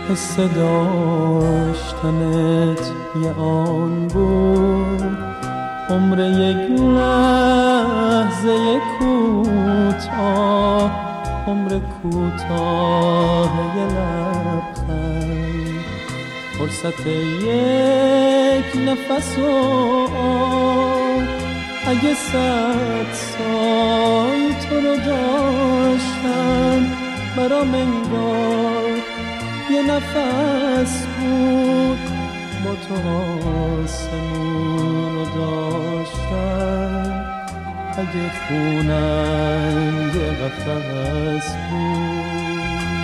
حس داشتنت یه آن بود، عمر یک لحظه کوتاه، عمر کوتاه یه لبخند، فرصت یک نفس و اگه 100 سال تو رو داشتم برام انگار یه نفس بود، با تو آسمون رو داشتم اگه خونم یه قفس بود.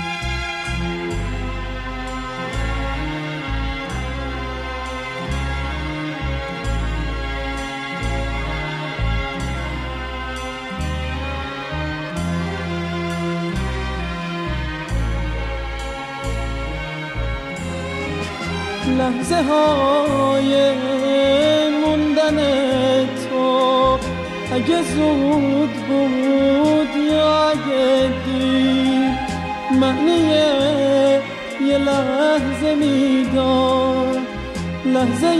لحظه های موندن تو اگه زود بود یا اگه دیر، معنی یه لحظه میداد، لحظه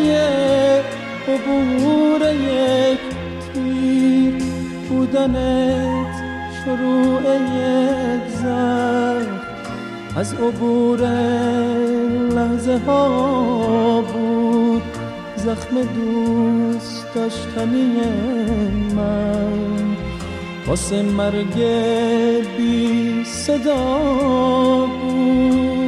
عبور یک تیر بودنت، شروع یک زخم از عبور لحظه ها بود، زخم دوست داشتنی من واسه مرگ بی صدا بود.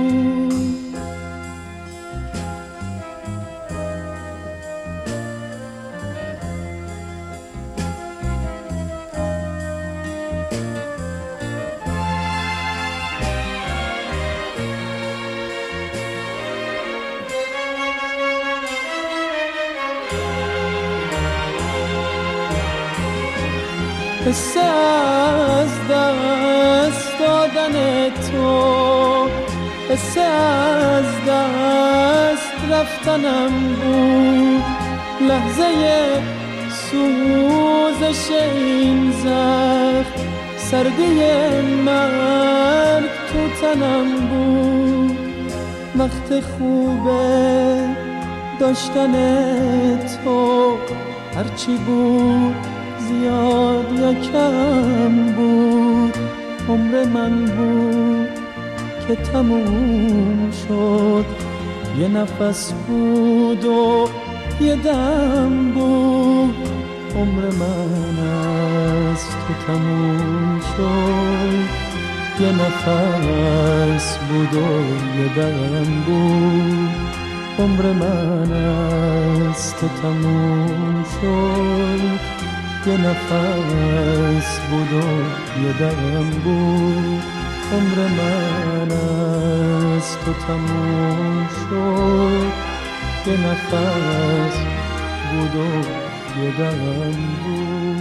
حس از دست دادن تو، حس از دست رفتنم بود، لحظه سوزش این زخم، سردی مرگ تو تنم بود، وقت خوبه داشتن تو، هرچی بود زیاد یا کم بود، عمر من بود که تموم شد، یه نفس بود و یه دم بود، عمر من از تو تموم شد، یه نفس بود و یه دم بود، عمر من از تو تموم شد، یه نفس بود و یه دم بود، عمر من از تو تموم شد، یه نفس بود و یه دم بود.